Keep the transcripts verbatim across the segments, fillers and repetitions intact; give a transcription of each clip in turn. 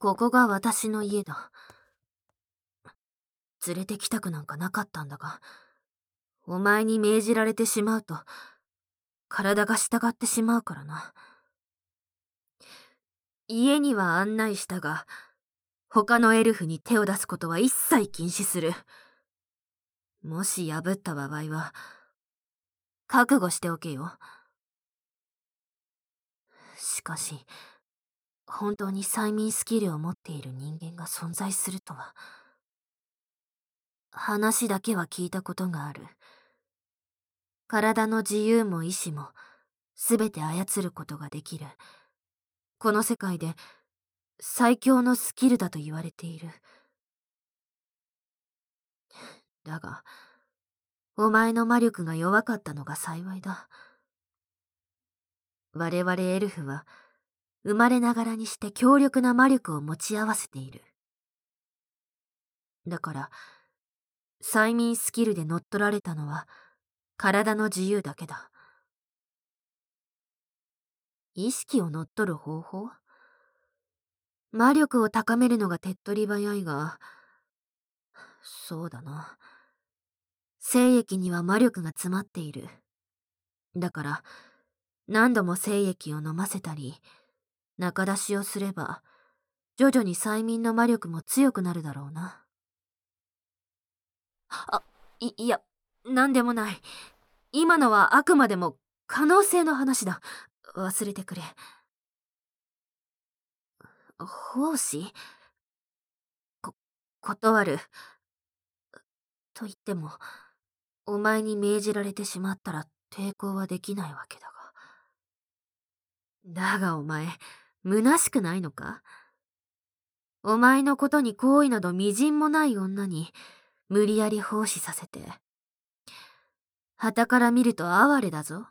ここが私の家だ。連れてきたくなんかなかったんだが、お前に命じられてしまうと、体が従ってしまうからな。家には案内したが、他のエルフに手を出すことは一切禁止する。もし破った場合は、覚悟しておけよ。しかし、本当に催眠スキルを持っている人間が存在するとは。話だけは聞いたことがある。体の自由も意志も、すべて操ることができる。この世界で、最強のスキルだと言われている。だが、お前の魔力が弱かったのが幸いだ。我々エルフは、生まれながらにして強力な魔力を持ち合わせている。だから、催眠スキルで乗っ取られたのは、体の自由だけだ。意識を乗っ取る方法？魔力を高めるのが手っ取り早いが、そうだな。精液には魔力が詰まっている。だから、何度も精液を飲ませたり、中出しをすれば、徐々に催眠の魔力も強くなるだろうな。あ、い、いや、なんでもない。今のはあくまでも可能性の話だ。忘れてくれ。奉仕？こ、断る。と言っても、お前に命じられてしまったら抵抗はできないわけだが。だがお前、虚しくないのか？お前のことに好意などみじんもない女に、無理やり奉仕させて。傍から見ると哀れだぞ。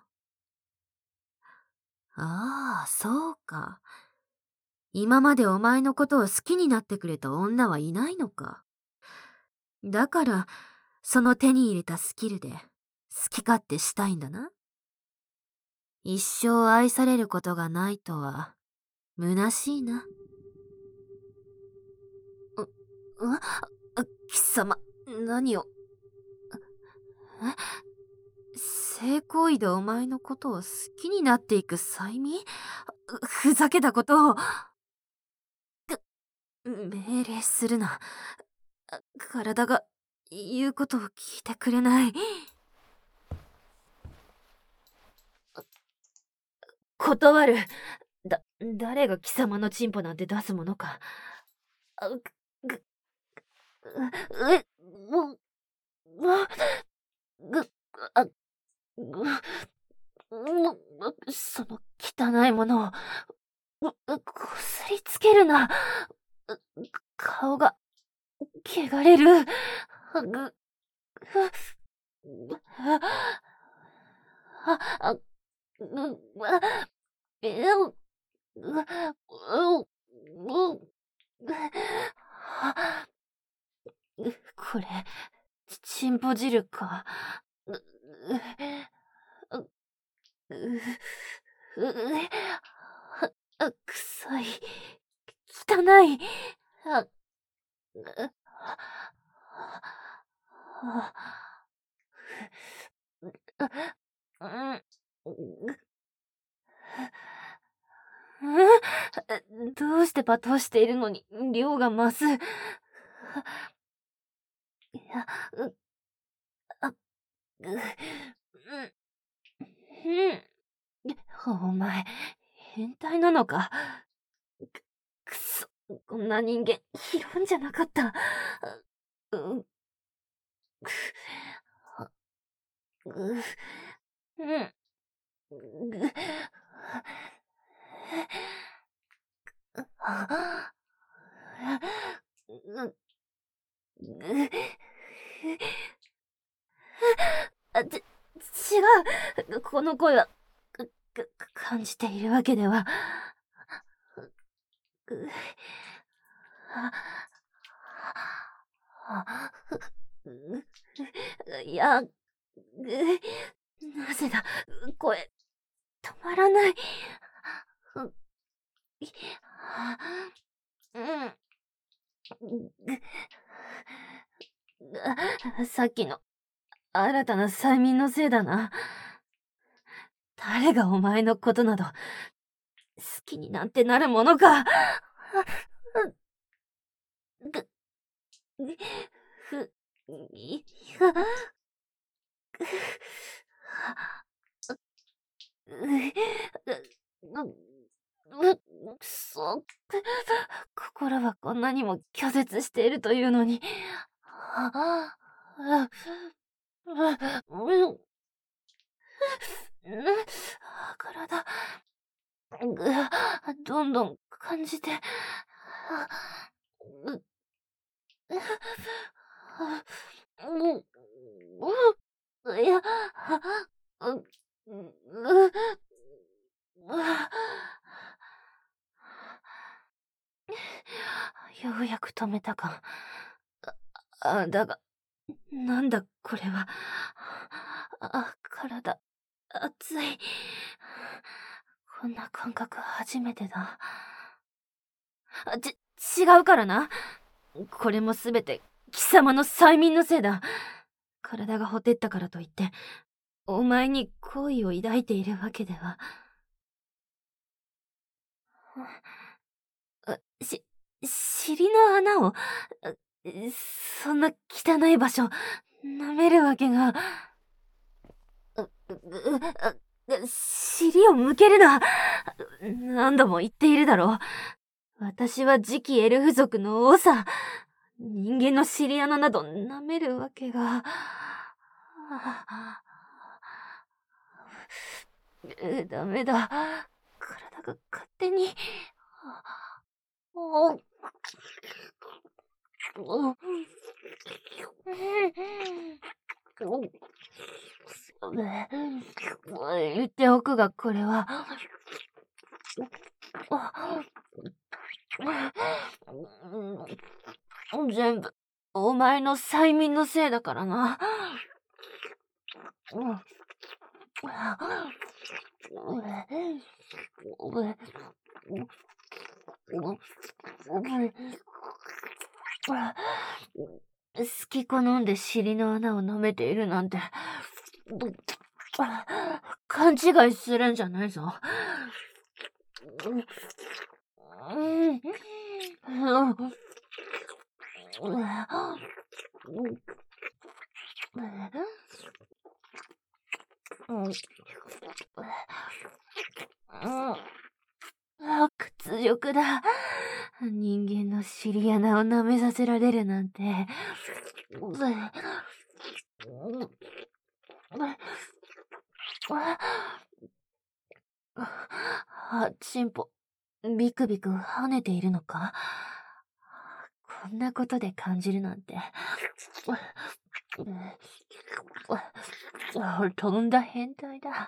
ああ、そうか。今までお前のことを好きになってくれた女はいないのか。だから、その手に入れたスキルで、好き勝手したいんだな。一生愛されることがないとは、虚しいな。う、う、貴様、何を。え、性行為でお前のことを好きになっていく催眠？ふざけたことを。命令するな。体が言うことを聞いてくれない。断る。だ、誰が貴様のチンポなんて出すものか。あ、ぐ、ぐ、え、もう、ぐ、あ、ぐ、もう、その汚いものを、こすりつけるな。顔が、汚れる。ぐ、あ、あ、ぐ、えう、う、う、う、これ、チンポ汁か。う、う、う、う、う、臭い。汚い。あ、うん、どうして罵倒しているのに量が増す。いや、う、あ、う、うん、うん。お前、変態なのか。く、くそ、こんな人間、ひるんじゃなかった。う、う、う、うん、ぐ、あ、う、ぐ、あ、ち、違う。この声は、く、く、感じているわけでは。う、あ、あ、う、いや、ぐ、なぜだ、声、止まらない。う、い、 ぐさっきの新たな催眠のせいだな。誰がお前のことなど好きになんてなるものか。ぐ、ふ、い、ふ、う、う、そう、心はこんなにも拒絶しているというのに。あ、あ、う、う、体、ぐ、どんどん感じて、う、う、う、いや、う、う、う、ようやく止めたか。あ、だが、なんだこれは。あ、体、熱い。こんな感覚初めてだ。あち、違うからな。これもすべて貴様の催眠のせいだ。体がほてったからといって、お前に好意を抱いているわけでは。あし、尻の穴を、あそんな汚い場所、舐めるわけが。う、う、あ尻を向けるな。何度も言っているだろう。私は次期エルフ族の王さ。人間の尻穴など舐めるわけが。うダメだ。体が勝手に。おお言っておくが、これは。全部、お前の催眠のせいだからな。好き好んで尻の穴を舐めているなんて、勘違いするんじゃないぞ。あ、屈辱だ。人間の尻穴を舐めさせられるなんて。あ、チンポ、ビクビク跳ねているのか？こんなことで感じるなんて。とんだ変態だ。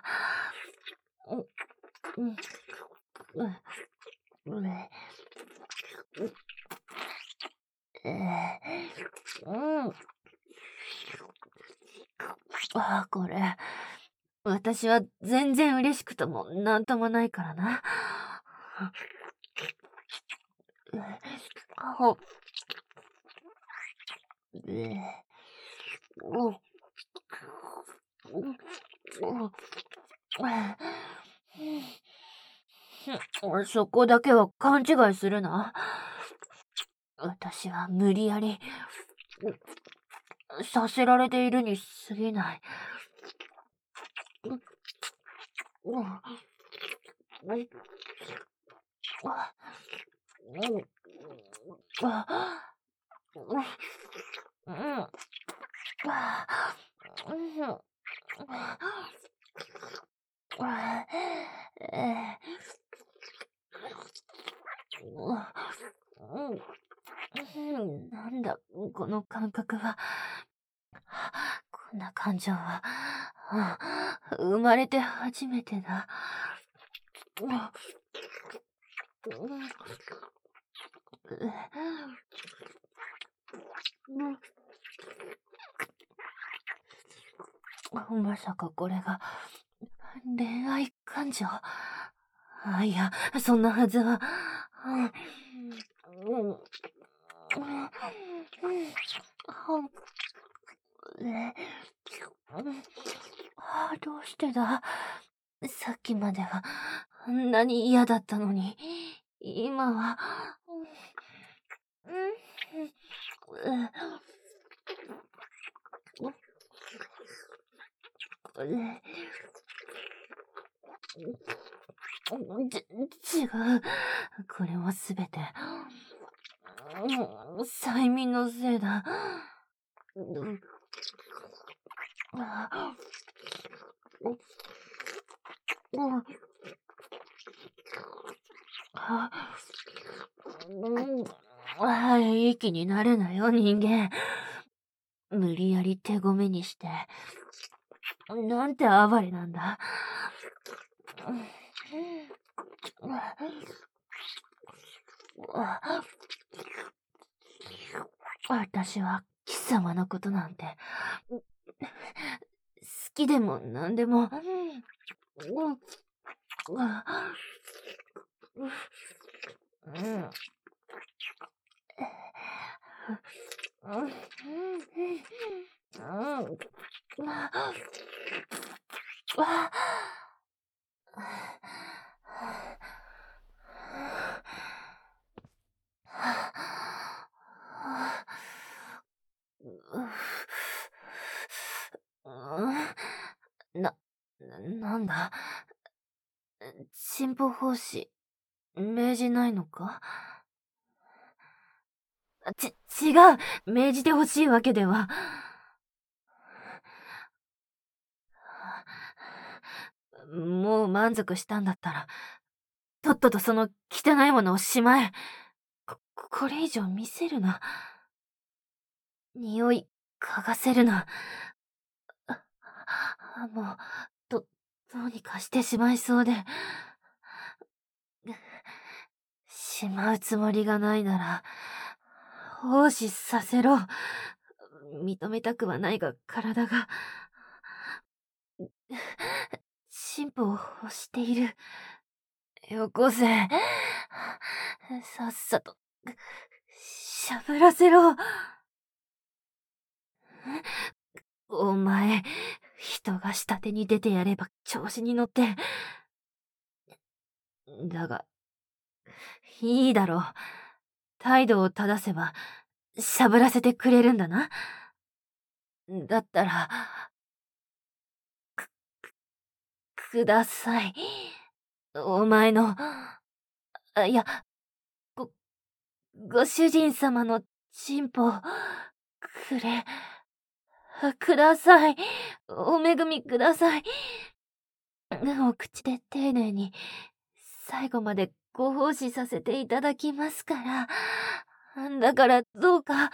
あ、これ、私は全然嬉しくともなんともないからな。ほ、そこだけは勘違いするな。私は無理やりさせられているに過ぎない。なんだ、この感覚は。こんな感情は、生まれて初めてだ。まさかこれが恋愛感情？あ、いや、そんなはずは。 うん。ああ、どうしてだ。さっきまではあんなに嫌だったのに、今は、うん、うん、うん、ち違う。これはすべて、うん、催眠のせいだ。うん、あ、うん、あ、うん、あ、いい気になるなよ、人間。無理やり手ごめにして、なんて哀れなんだ。私は貴様のことなんて、好きでも何でも、うん、うん、うん、うん、な、なんだ、進歩方針、命じないのか？ち、違う、命じてほしいわけでは。もう満足したんだったら、とっととその汚いものをしまえ。こ、これ以上見せるな。匂い、嗅がせるな。あ、あもう、ど、どうにかしてしまいそうで。しまうつもりがないなら、奉仕させろ。認めたくはないが、体が、進歩を欲している。よこせ。さっさと、しゃぶらせろ。お前、人が下手に出てやれば調子に乗って。だが、いいだろう。態度を正せば、しゃぶらせてくれるんだな。だったら、ください。お前の、あ、いや、ご、ご主人様のチンポ、くれ、ください。お恵みください。お口で丁寧に、最後までご奉仕させていただきますから。だからどうか、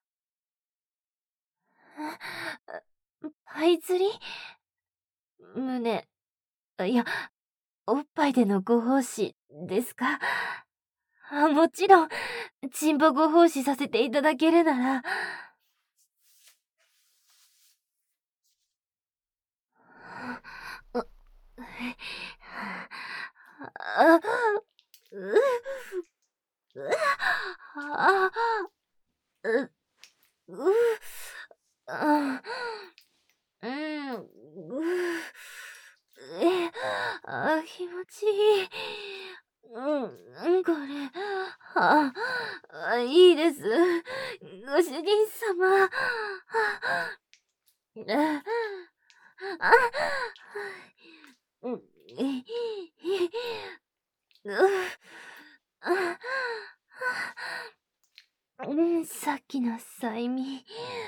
パイ釣り胸、いや、おっぱいでのご奉仕ですか？あ、もちろん、チンポご奉仕させていただけるなら。あ、あ、う、う、あ、う、う、あ、うん、う、え、あ、気持ちいい。うん、これ、あ、あ、いいです。ご主人様。あ、あ、うん、え、う、あ、うん、さっきの催眠、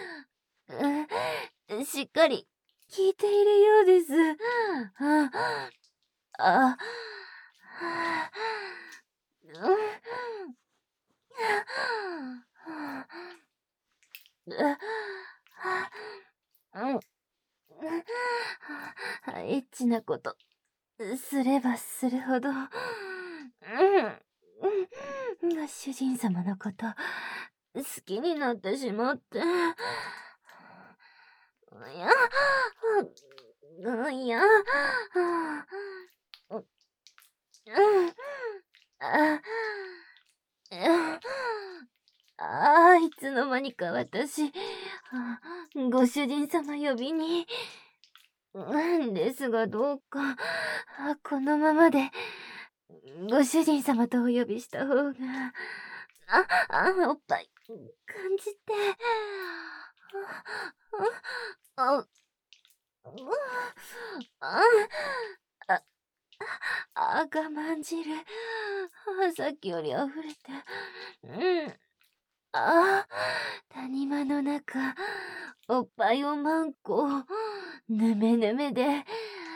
うん、しっかり効いているようです。あ、あ、うん、エッチなことすればするほど、うん、うん、主人様のこと好きになってしまって。いや、うん、いや、うん、あ、うん、 何か私、あご主人様呼びに。なんですがどうか、あこのままで、ご主人様とお呼びした方が、あ、あ、おっぱい、感じて、あ、あ、あ、あ、あ、あ、我慢汁、あさっきより溢れて、うん。ああ、谷間の中、おっぱいをマンコ、ぬめぬめで、あ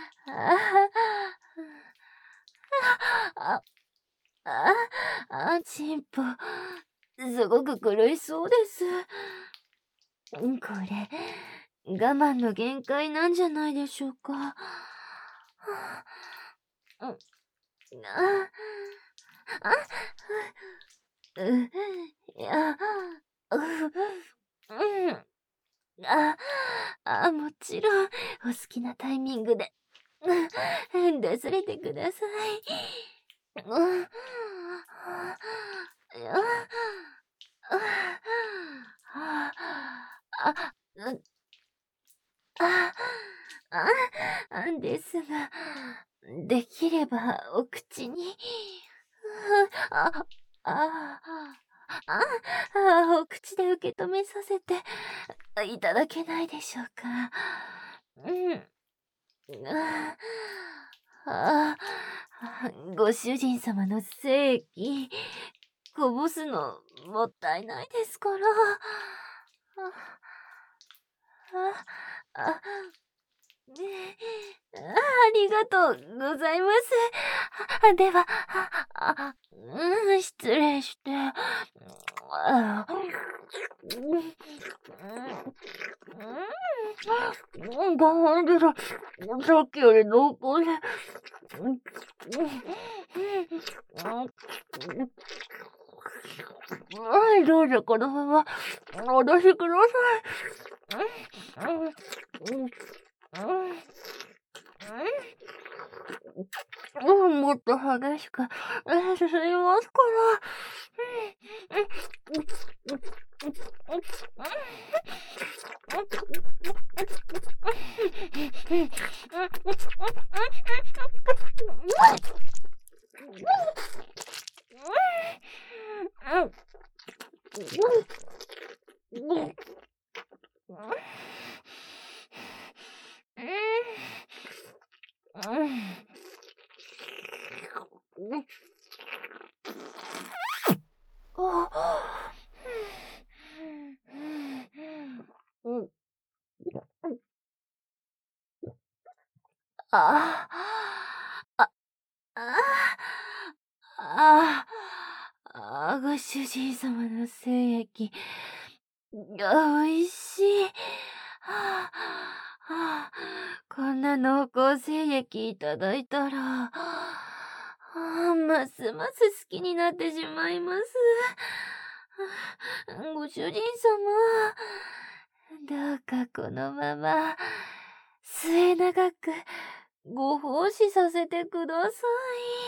あ、あ、あ、あ、ちんぽ、すごく苦しそうです。んこれ、我慢の限界なんじゃないでしょうか。はあ、うん、あ、あ、う、いや、う、うん。あ、あ、もちろん、お好きなタイミングで、うん、出されてください。うん、あ、あ、あ、あ、うん、あ、あ、あんですが、できればお口に、あ、あ、あ、あ、お口で受け止めさせていただけないでしょうか。うん。ああ、あ、ご主人様の精液、こぼすのもったいないですから。あ、あ、あ、ねえ、あ、ありがとうございます。あ、では、あ、あ、うん、失礼して。あ、うん、うん、うん、なんでだ、さっきより濃厚で、うん、うん、うん、はい、どうぞこのままお出しください。うん、うん、うん、うん、うん、もっと激しく、え、進みますから。ああ、あ、ああ、ああ、ご主人様の精液、が美味しい。はあ、はあ、こんな濃厚精液いただいたら、はあ、ますます好きになってしまいます。はあ、ご主人様、どうかこのまま、末永くご奉仕させてください。